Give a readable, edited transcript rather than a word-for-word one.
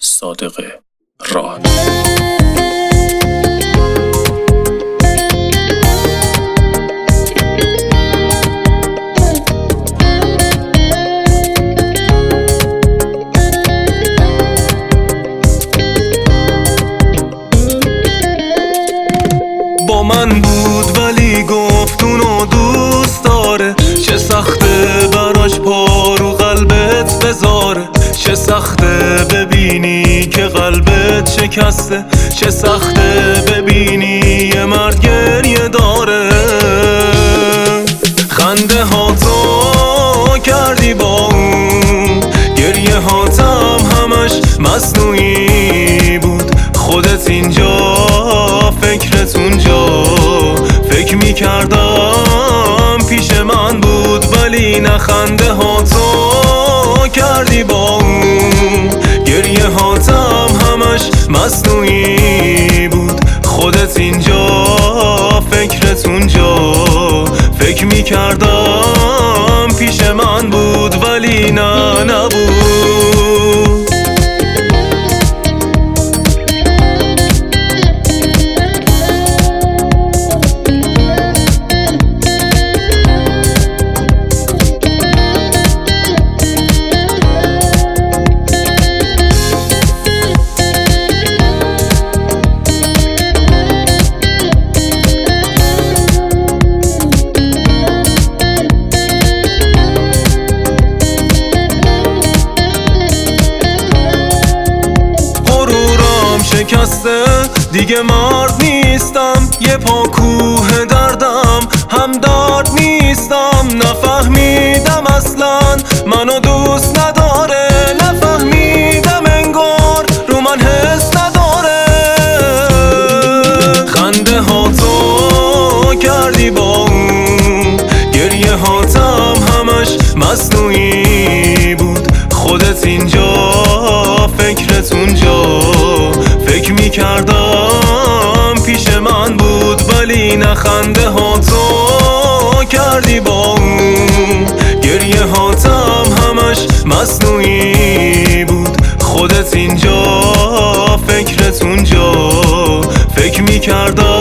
صادق راد. با من بود ولی گفت اونو دوست داره، چه سخته براش پا رو قلبت بذاره، چه سخته ببینی که قلبت شکسته، چه سخته ببینی یه مرد گریه داره. خنده ها تو کردی با اون، گریه هاتم همش مصنوعی بود، خودت اینجا فکرت اونجا، فکر میکردم پیش من بود ولی نه. خنده ها تو کردی با اون، گریه هاتم همش مصنوعی بود، خودت اینجا فکرت اونجا، فکر میکردم پیش من بود ولی نه نبود. شکسته دیگه مرد نیستم، یه پا کوه دردم هم دارد نیستم. نفهمیدم اصلا منو دوست نداره، نفهمیدم انگار رو من حس نداره. خنده ها تو کردی با اون، گریه هاتم همش مصنوعی بود، خودت اینجا فکرت اونجا، فکر میکردم پیش من بود ولی نه. خنده ها تو کردی با اون، گریه هاتم همش مصنوعی بود، خودت اینجا فکرت اونجا، فکر میکردم